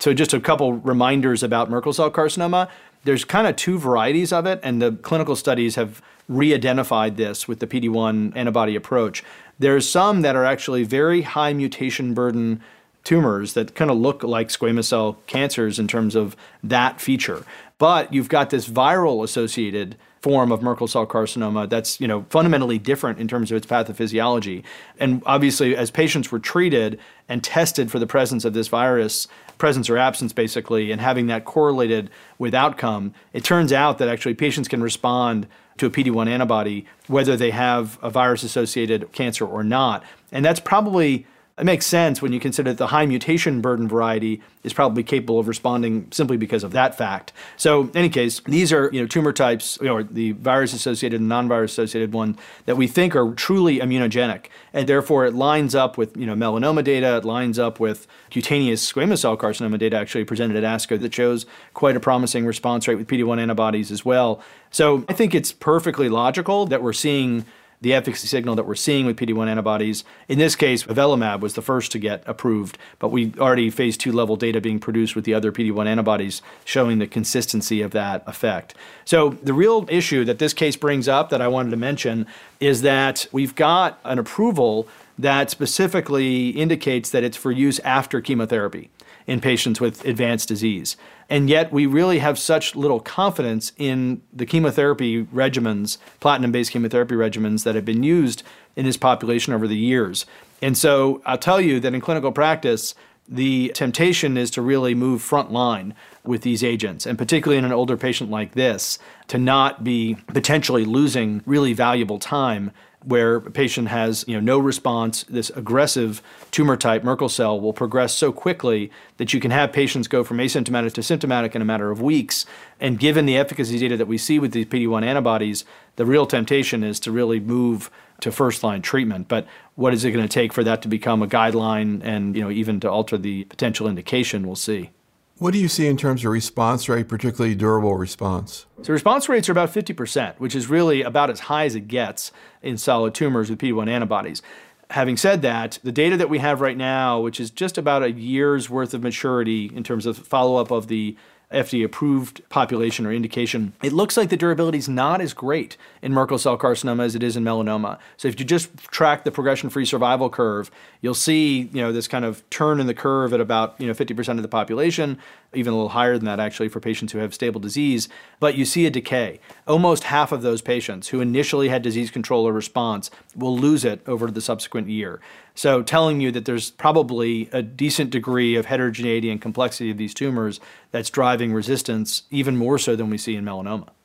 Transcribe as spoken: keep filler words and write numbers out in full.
So just a couple reminders about Merkel cell carcinoma. There's kind of two varieties of it, and the clinical studies have re-identified this with the P D one antibody approach. There's some that are actually very high mutation burden tumors that kind of look like squamous cell cancers in terms of that feature. But you've got this viral associated form of Merkel cell carcinoma that's, you know, fundamentally different in terms of its pathophysiology. And obviously, as patients were treated and tested for the presence of this virus, presence or absence basically, and having that correlated with outcome, it turns out that actually patients can respond to a P D one antibody whether they have a virus-associated cancer or not. And that's probably It makes sense when you consider that the high mutation burden variety is probably capable of responding simply because of that fact. So in any case, these are, you know, tumor types, or the virus-associated and non-virus-associated one that we think are truly immunogenic. And therefore, it lines up with, you know, melanoma data. It lines up with cutaneous squamous cell carcinoma data actually presented at ASCO that shows quite a promising response rate with P D one antibodies as well. So I think it's perfectly logical that we're seeing the efficacy signal that we're seeing with P D one antibodies. In this case, avelumab was the first to get approved, but we already phase two level data being produced with the other P D one antibodies showing the consistency of that effect. So the real issue that this case brings up that I wanted to mention is that we've got an approval that specifically indicates that it's for use after chemotherapy in patients with advanced disease. And yet we really have such little confidence in the chemotherapy regimens, platinum-based chemotherapy regimens that have been used in this population over the years. And so I'll tell you that in clinical practice, the temptation is to really move front line with these agents, and particularly in an older patient like this, to not be potentially losing really valuable time where a patient has, you know, no response. This aggressive tumor type, Merkel cell, will progress so quickly that you can have patients go from asymptomatic to symptomatic in a matter of weeks. And given the efficacy data that we see with these P D one antibodies, the real temptation is to really move to first-line treatment. But what is it going to take for that to become a guideline and, you know, even to alter the potential indication? We'll see. What do you see in terms of response rate, particularly durable response? So response rates are about fifty percent, which is really about as high as it gets in solid tumors with P D one antibodies. Having said that, the data that we have right now, which is just about a year's worth of maturity in terms of follow-up of the F D A-approved population or indication, it looks like the durability is not as great in Merkel cell carcinoma as it is in melanoma. So if you just track the progression-free survival curve, you'll see, you know, this kind of turn in the curve at about, you know, fifty percent of the population, even a little higher than that actually for patients who have stable disease. But you see a decay. Almost half of those patients who initially had disease control or response will lose it over the subsequent year. So telling you that there's probably a decent degree of heterogeneity and complexity of these tumors that's driving resistance, even more so than we see in melanoma.